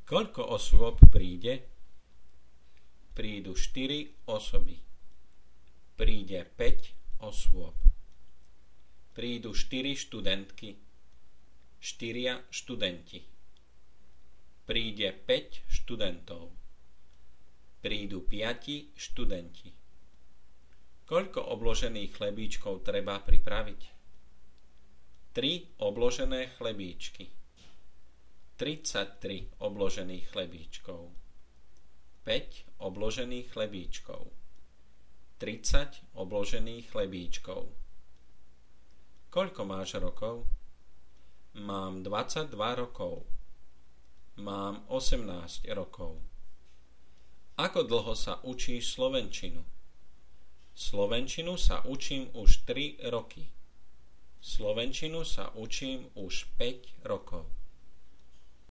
Koľko osôb príde? Prídu 4 osoby. Príde 5 osôb. Prídu 4 študentky. 4 študenti. Príde 5 študentov. Prídu 5 študenti. Koľko obložených chlebíčkov treba pripraviť? 3 obložené chlebíčky. 33 obložených chlebíčkov. 5 obložených chlebíčkov. 30 obložených chlebíčkov. Koľko máš rokov? Mám 22 rokov. Mám 18 rokov. Ako dlho sa učíš slovenčinu? Slovenčinu sa učím už 3 roky. Slovenčinu sa učím už 5 rokov.